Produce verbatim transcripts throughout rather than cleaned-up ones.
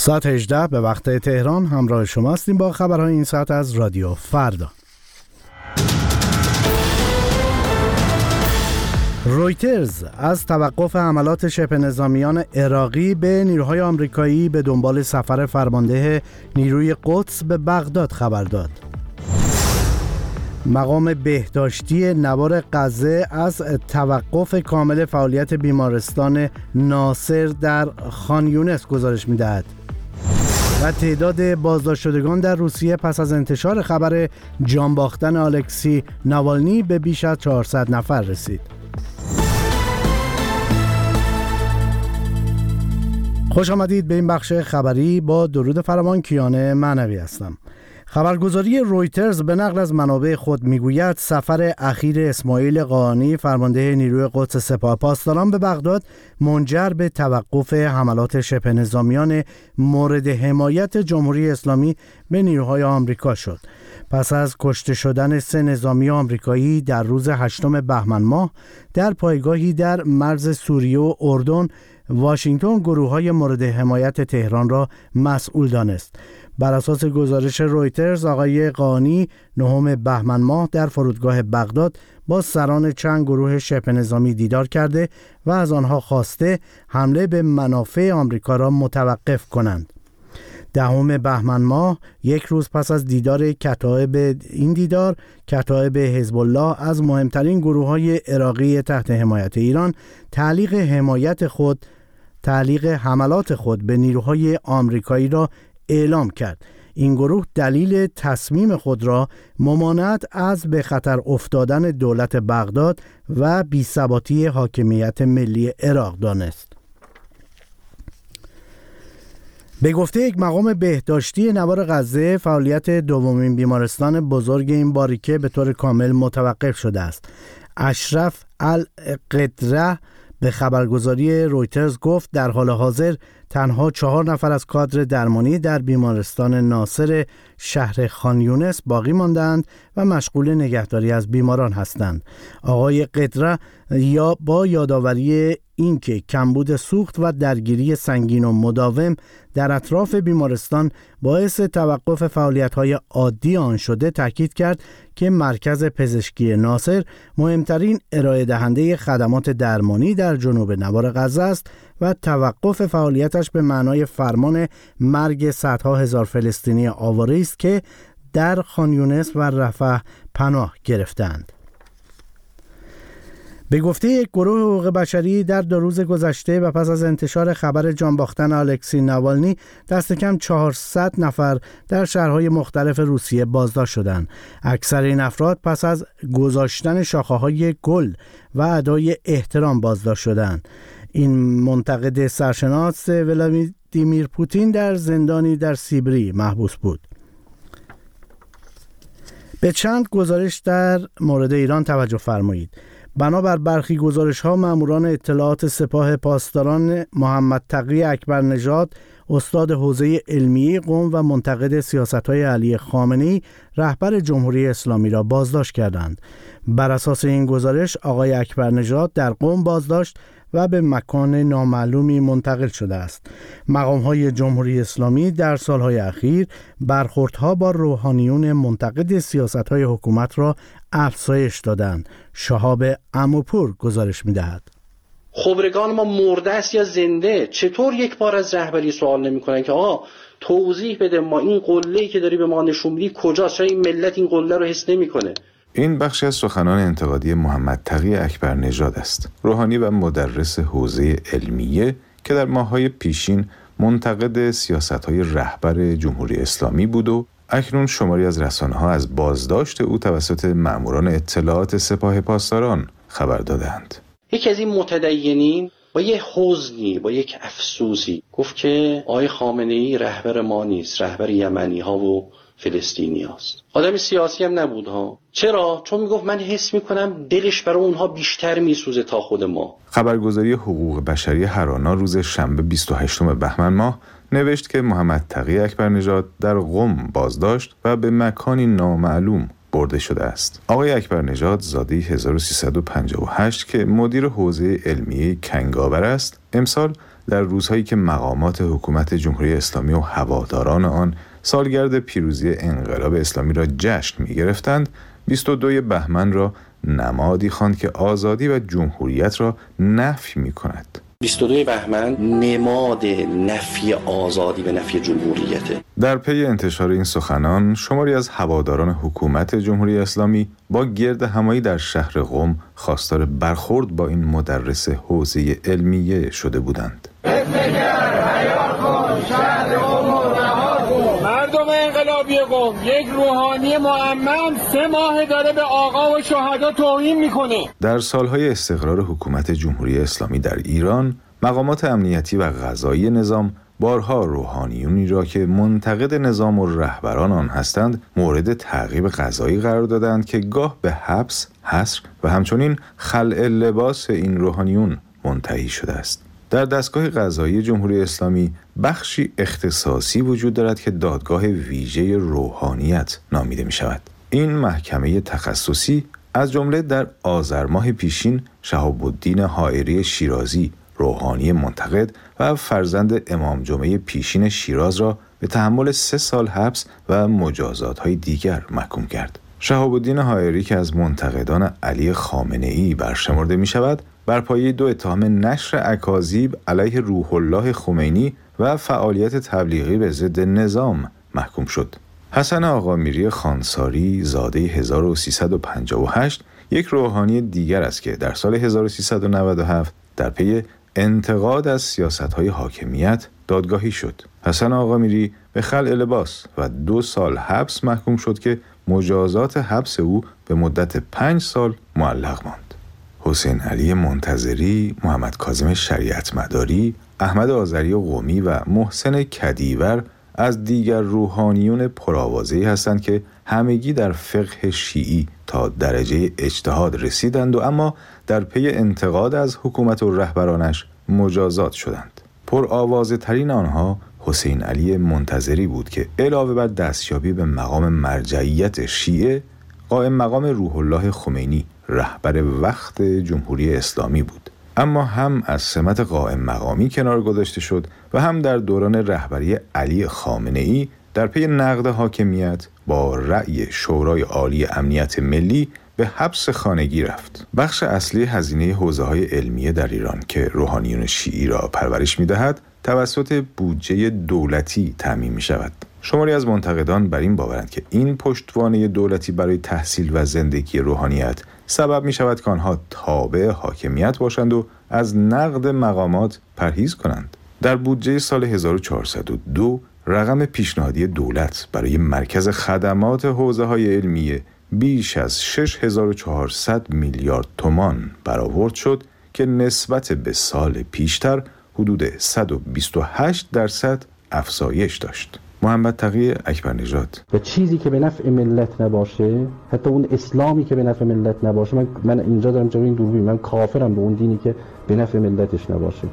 ساعت هجده به وقت تهران همراه شما هستیم با خبرهای این ساعت از رادیو فردا. رویترز از توقف حملات شبه نظامیان عراقی به نیروهای آمریکایی به دنبال سفر فرمانده نیروی قدس به بغداد خبر داد. مقام بهداشتی نوار غزه از توقف کامل فعالیت بیمارستان ناصر در خان یونس گزارش می‌دهد. و تعداد بازداشت شدگان در روسیه پس از انتشار خبر جان باختن الکسی ناوالنی به بیش از چهارصد نفر رسید. خوش آمدید به این بخش خبری. با درود فراوان کیان معنوی هستم. خبرگزاری رویترز به نقل از منابع خود میگوید سفر اخیر اسماعیل قاآنی فرمانده نیروی قدس سپاه پاسداران به بغداد منجر به توقف حملات شبه نظامیان مورد حمایت جمهوری اسلامی به نیروهای آمریکا شد. پس از کشته شدن سه نظامی آمریکایی در روز هشتم بهمن ماه در پایگاهی در مرز سوریه و اردن، واشنگتن گروه‌های مورد حمایت تهران را مسئول دانست. بر اساس گزارش رویترز، آقای قاآنی نهم بهمن ماه در فرودگاه بغداد با سران چند گروه شبه نظامی دیدار کرده و از آنها خواسته حمله به منافع آمریکا را متوقف کنند. دهم بهمن ماه، یک روز پس از دیدار کتایب این دیدار، کتایب حزب الله از مهمترین گروه‌های عراقی تحت حمایت ایران تعلیق حمایت خود تعلیق حملات خود به نیروهای آمریکایی را اعلام کرد. این گروه دلیل تصمیم خود را ممانعت از به خطر افتادن دولت بغداد و بی‌ثباتی حاکمیت ملی عراق دانست. به گفته یک مقام بهداشتی نوار غزه، فعالیت دومین بیمارستان بزرگ این باریکه به طور کامل متوقف شده است. اشرف القدره به خبرگزاری رویترز گفت در حال حاضر تنها چهار نفر از کادر درمانی در بیمارستان ناصر شهر خان یونس باقی ماندند و مشغول نگهداری از بیماران هستند. آقای قدره یا با یادآوری اینکه کمبود سوخت و درگیری سنگین و مداوم در اطراف بیمارستان باعث توقف فعالیت‌های عادی آن شده، تاکید کرد که مرکز پزشکی ناصر مهمترین ارائه دهنده خدمات درمانی در جنوب نوار غزه است و توقف فعالیتش به معنای فرمان مرگ صدها هزار فلسطینی آواره است که در خان یونس و رفح پناه گرفتند. به گفته یک گروه حقوق بشری، در دو روز گذشته و پس از انتشار خبر جان باختن الکسی ناوالنی دست کم چهارصد نفر در شهرهای مختلف روسیه بازداشت شدند. اکثر این افراد پس از گذاشتن شاخه‌های گل و ادای احترام بازداشت شدند. این منتقد سرشناس ولادیمیر پوتین در زندانی در سیبری محبوس بود. به چند گزارش در مورد ایران توجه فرمایید. بنابر برخی گزارش‌ها، ماموران اطلاعات سپاه پاسداران محمد تقی اکبر نژاد، استاد حوزه علمیه قم و منتقد سیاست‌های علی خامنه‌ای، رهبر جمهوری اسلامی را بازداشت کردند. بر اساس این گزارش، آقای اکبر نژاد در قم بازداشت و به مکان نامعلومی منتقل شده است. مقام‌های جمهوری اسلامی در سالهای اخیر برخوردها با روحانیون منتقد سیاست‌های حکومت را افزایش دادند. شهاب عموپور گزارش می‌دهد. خبرگان ما مرده است یا زنده؟ چطور یک بار از رهبری سوال نمی‌کنن که آقا توضیح بده، ما این قله‌ای که داری به ما نشون میدی کجاست؟ چرا این ملت این قله رو حس نمی‌کنه؟ این بخشی از سخنان انتقادی محمد تقی اکبر نژاد است، روحانی و مدرس حوزه علمیه که در ماه‌های پیشین منتقد سیاست‌های رهبر جمهوری اسلامی بود و اکنون شماری از رسانه‌ها از بازداشت او توسط ماموران اطلاعات سپاه پاسداران خبر دادند. یکی از این متدینین با یه حزنی، با یک افسوسی گفت که آقای خامنه‌ای رهبر ما نیست، رهبر یمنی‌ها و فلسطینی هست. آدم سیاسی هم نبود ها. چرا؟ چون میگفت من حس میکنم دلش برای اونها بیشتر میسوزه تا خود ما. خبرگزاری حقوق بشری هرانا روز شنبه بیست و هشتم بهمن ماه نوشت که محمد تقی اکبر نژاد در قم بازداشت و به مکانی نامعلوم برده شده است. آقای اکبر نژاد زاده هزار و سیصد و پنجاه و هشت که مدیر حوزه علمیه کنگاور است، امسال در روزهایی که مقامات حکومت جمهوری اسلامی و هواداران آن سالگرد پیروزی انقلاب اسلامی را جشن می‌گرفتند، بیست و دوم بهمن را نمادی خواند که آزادی و جمهوریت را نفی می‌کند. بیست و دوم بهمن نماد نفی آزادی و نفی جمهوریته. در پی انتشار این سخنان، شماری از هواداران حکومت جمهوری اسلامی با گرد همایی در شهر قم خواستار برخورد با این مدرس حوزه علمیه شده بودند. مردم انقلابی قم، یک روحانی معمم سه ماه داره به آقا و شهدا توهین میکنه. در سالهای استقرار حکومت جمهوری اسلامی در ایران، مقامات امنیتی و قضایی نظام بارها روحانیونی را که منتقد نظام و رهبران آن هستند مورد تعقیب قضایی قرار دادند که گاه به حبس، حصر و همچنین خلع لباس این روحانیون منتهی شده است. در دستگاه قضایی جمهوری اسلامی بخشی اختصاصی وجود دارد که دادگاه ویژه روحانیت نامیده می شود. این محکمه تخصصی از جمله در آذر ماه پیشین شهاب الدین حائری شیرازی، روحانی منتقد و فرزند امام جمعه پیشین شیراز را به تحمل سه سال حبس و مجازات‌های دیگر محکوم کرد. شهاب الدین حائری که از منتقدان علی خامنه‌ای برشمرده می شود، بر پایه دو اتهام نشر اکاذیب علیه روح الله خمینی و فعالیت تبلیغی به ضد نظام محکوم شد. حسن آقامیری خانساری زاده هزار و سیصد و پنجاه و هشت یک روحانی دیگر است که در سال هزار و سیصد و نود و هفت در پی انتقاد از سیاست‌های حاکمیت دادگاهی شد. حسن آقامیری به خلع لباس و دو سال حبس محکوم شد که مجازات حبس او به مدت پنج سال معلق ماند. حسین علی منتظری، محمد کاظم شریعت مداری، احمد آذری قمی و محسن کدیور از دیگر روحانیون پرآوازه‌ای هستند که همگی در فقه شیعی تا درجه اجتهاد رسیدند و اما در پی انتقاد از حکومت و رهبرانش مجازات شدند. پرآوازه ترین آنها حسین علی منتظری بود که علاوه بر دستیابی به مقام مرجعیت شیعه، قائم مقام روح الله خمینی رهبر وقت جمهوری اسلامی بود. اما هم از سمت قائم مقامی کنار گذاشته شد و هم در دوران رهبری علی خامنه‌ای در پی نقد حاکمیت با رأی شورای عالی امنیت ملی به حبس خانگی رفت. بخش اصلی هزینه حوزه‌های علمیه در ایران که روحانیون شیعی را پرورش می‌دهد توسط بودجه دولتی تامین می‌شود. شماری از منتقدان بر این باورند که این پشتوانه دولتی برای تحصیل و زندگی روحانیت سبب می شود که آنها تابع حاکمیت باشند و از نقد مقامات پرهیز کنند. در بودجه سال هزار و چهارصد و دو رقم پیشنهادی دولت برای مرکز خدمات حوزه‌های علمیه بیش از شش هزار و چهارصد میلیارد تومان برآورد شد که نسبت به سال پیشتر حدود صد و بیست و هشت درصد افزایش داشت. محمد تقی اکبرنژاد: و چیزی که به نفع ملت نباشه، حتی اون اسلامی که به نفع ملت نباشه، من من اینجا دارم جلوی این دوربین، من کافرم به اون دینی که به نفع ملتش نباشه.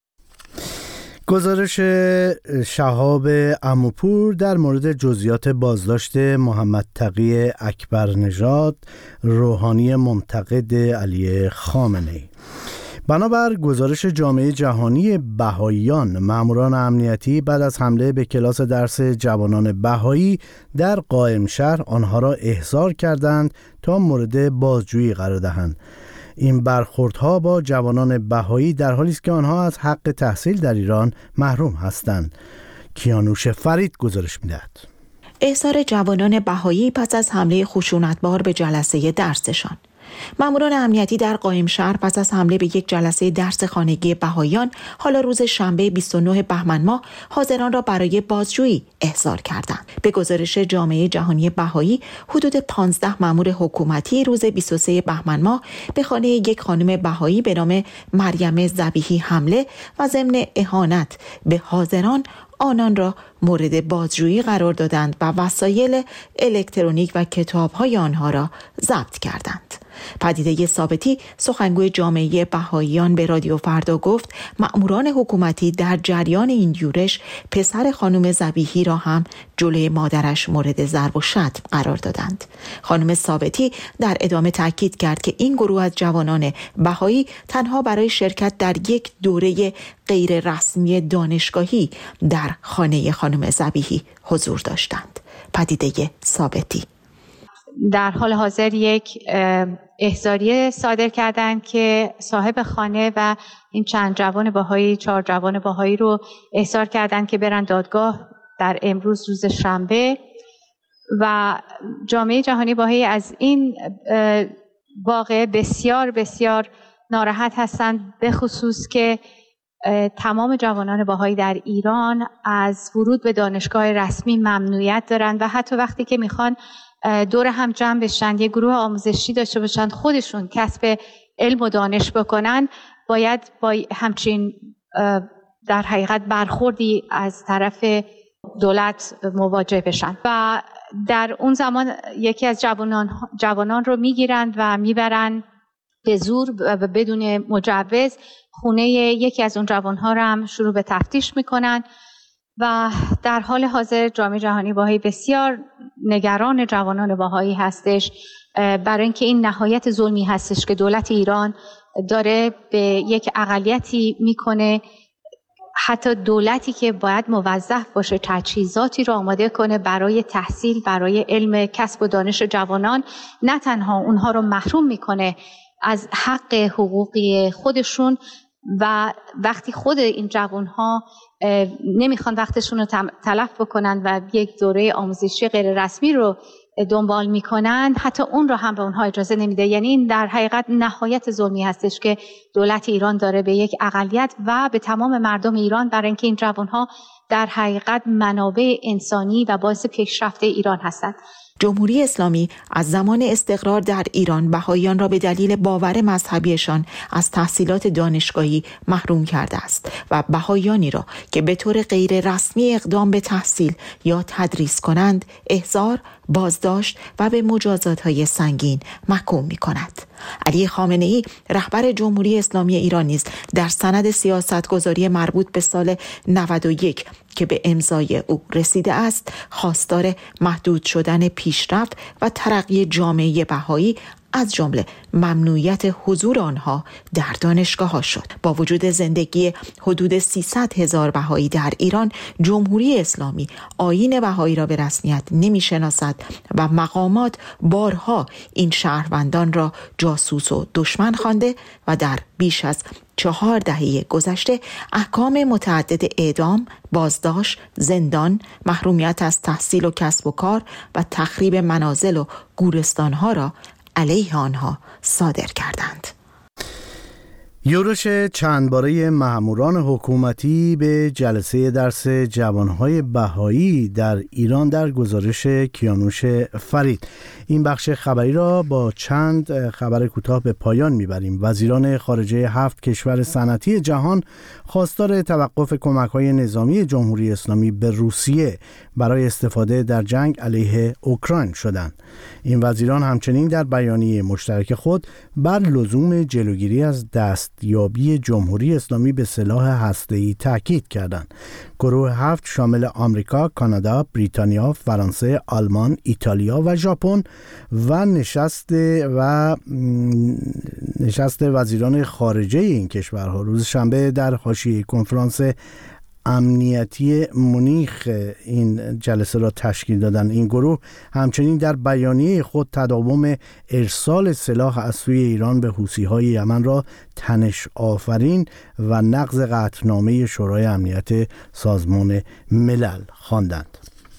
گزارش شهاب عموپور در مورد جزئیات بازداشت محمد تقی اکبرنژاد، روحانی منتقد علی خامنه‌ای. بنابر گزارش جامعه جهانی بهائیان، ماموران امنیتی بعد از حمله به کلاس درس جوانان بهایی در قائمشهر آنها را احضار کردند تا مورد بازجویی قرار دهند. این برخوردها با جوانان بهایی در حالی است که آنها از حق تحصیل در ایران محروم هستند. کیانوش فرید گزارش می‌دهد. احضار جوانان بهایی پس از حمله خشونتبار به جلسه درسشان. ماموران امنیتی در قائمشهر پس از حمله به یک جلسه درس خانگی بهائیان حالا روز شنبه بیست و نه بهمن ماه حاضران را برای بازجویی احضار کردند. به گزارش جامعه جهانی بهایی، حدود پانزده مامور حکومتی روز بیست و سه بهمن ماه به خانه یک خانم بهایی به نام مریم ذبیحی حمله و ضمن اهانت به حاضران آنان را مورد بازجویی قرار دادند و وسایل الکترونیک و کتاب‌های آنها را ضبط کردند. پدیده ثابتی سخنگوی جامعه بهائیان به رادیو فردا گفت مأموران حکومتی در جریان این یورش پسر خانم ذبیحی را هم جلوی مادرش مورد ضرب و شتم قرار دادند. خانم ثابتی در ادامه تاکید کرد که این گروه از جوانان بهایی تنها برای شرکت در یک دوره غیر رسمی دانشگاهی در خانه خانم ذبیحی حضور داشتند. پدیده ثابتی در حال حاضر یک احضاریه صادر کردند که صاحب خانه و این چند جوان بهایی، چهار جوان بهایی رو احضار کردند که برن دادگاه در امروز روز شنبه و جامعه جهانی بهایی از این واقعه بسیار بسیار ناراحت هستند، به خصوص که تمام جوانان بهایی در ایران از ورود به دانشگاه رسمی ممنوعیت دارند و حتی وقتی که میخوان دور هم جمع بشن، یه گروه آموزشی داشته باشن، خودشون کسب علم و دانش بکنن، باید با همچین در حقیقت برخوردی از طرف دولت مواجه بشن و در اون زمان یکی از جوانان, جوانان رو میگیرند و میبرن به زور و بدون مجوز خونه یکی از اون جوانها رو هم شروع به تفتیش میکنن و در حال حاضر جامعه جهانی بهایی بسیار نگران جوانان بهایی هستش، برای اینکه این نهایت ظلمی هستش که دولت ایران داره به یک اقلیتی میکنه. حتی دولتی که باید موظف باشه تجهیزاتی رو آماده کنه برای تحصیل، برای علم، کسب و دانش جوانان، نه تنها اونها رو محروم میکنه از حق حقوقی خودشون و وقتی خود این جوانها نمیخوان وقتشون رو تلف بکنن و یک دوره آموزشی غیر رسمی رو دنبال میکنن، حتی اون رو هم به اونها اجازه نمیده. یعنی این در حقیقت نهایت ظلمی هستش که دولت ایران داره به یک اقلیت و به تمام مردم ایران، برای اینکه این جوانها در حقیقت منابع انسانی و باعث پیشرفت ایران هستند. جمهوری اسلامی از زمان استقرار در ایران بهائیان را به دلیل باور مذهبیشان از تحصیلات دانشگاهی محروم کرده است و بهائیانی را که به طور غیر رسمی اقدام به تحصیل یا تدریس کنند احضار، بازداشت و به مجازات‌های سنگین محکوم می‌کند. علی خامنه‌ای رهبر جمهوری اسلامی ایران نیز در سند سیاستگذاری مربوط به سال نود و یک که به امضای او رسیده است خواستار محدود شدن پیشرفت و ترقی جامعه بهایی از جمله ممنوعیت حضور آنها در دانشگاه‌ها شد. با وجود زندگی حدود سیصد هزار بهایی در ایران، جمهوری اسلامی آیین بهایی را به رسمیت نمی‌شناسد و مقامات بارها این شهروندان را جاسوس و دشمن خوانده و در بیش از چهار دهه گذشته احکام متعدد اعدام، بازداشت، زندان، محرومیت از تحصیل و کسب و کار و تخریب منازل و گورستان‌ها را علیه آنها صادر کردند. یورش چند باره مأموران حکومتی به جلسه درس جوانهای بهایی در ایران در گزارش کیانوش فرید. این بخش خبری را با چند خبر کوتاه به پایان میبریم. وزیران خارجه هفت کشور صنعتی جهان خواستار توقف کمک‌های نظامی جمهوری اسلامی به روسیه برای استفاده در جنگ علیه اوکراین شدند. این وزیران همچنین در بیانیه مشترک خود بر لزوم جلوگیری از دستیابی جمهوری اسلامی به سلاح هسته‌ای تاکید کردند. گروه هفت شامل آمریکا، کانادا، بریتانیا، فرانسه، آلمان، ایتالیا و ژاپن و نشست و نشست وزیران خارجه این کشورها روز شنبه در حاشیه کنفرانس امنیتی مونیخ این جلسه را تشکیل دادن. این گروه همچنین در بیانیه خود تداوم ارسال سلاح از سوی ایران به حوثی‌های یمن را تنش آفرین و نقض قطعنامه شورای امنیت سازمان ملل خواندند.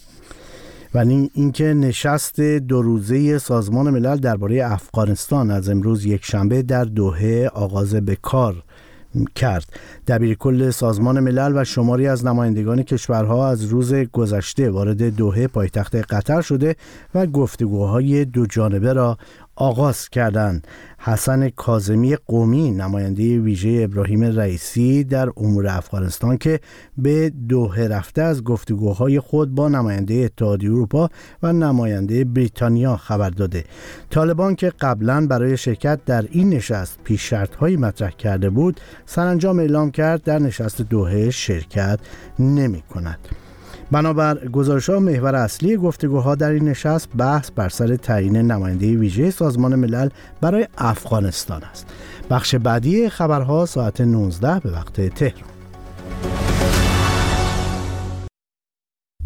ولی اینکه نشست دو روزه سازمان ملل درباره افغانستان از امروز یک شنبه در دوحه آغاز به کار کرد. دبیرکل سازمان ملل و شماری از نمایندگان کشورها از روز گذشته وارد دوحه پایتخت قطر شده و گفتگوهای دو جانبه را آغاز کردند. حسن کاظمی قمی، نماینده ویژه ابراهیم رئیسی در امور افغانستان که به دوحه رفته، از گفتگوهای خود با نماینده اتحادیه اروپا و نماینده بریتانیا خبر داده. طالبان که قبلا برای شرکت در این نشست پیش شرط‌هایی مطرح کرده بود، سرانجام اعلام کرد در نشست دوحه شرکت نمی‌کند. بنابر گزارش‌ها، محور اصلی گفتگوها در این نشست بحث بر سر تعیین نماینده ویژه سازمان ملل برای افغانستان است. بخش بعدی خبرها ساعت نوزده به وقت تهران.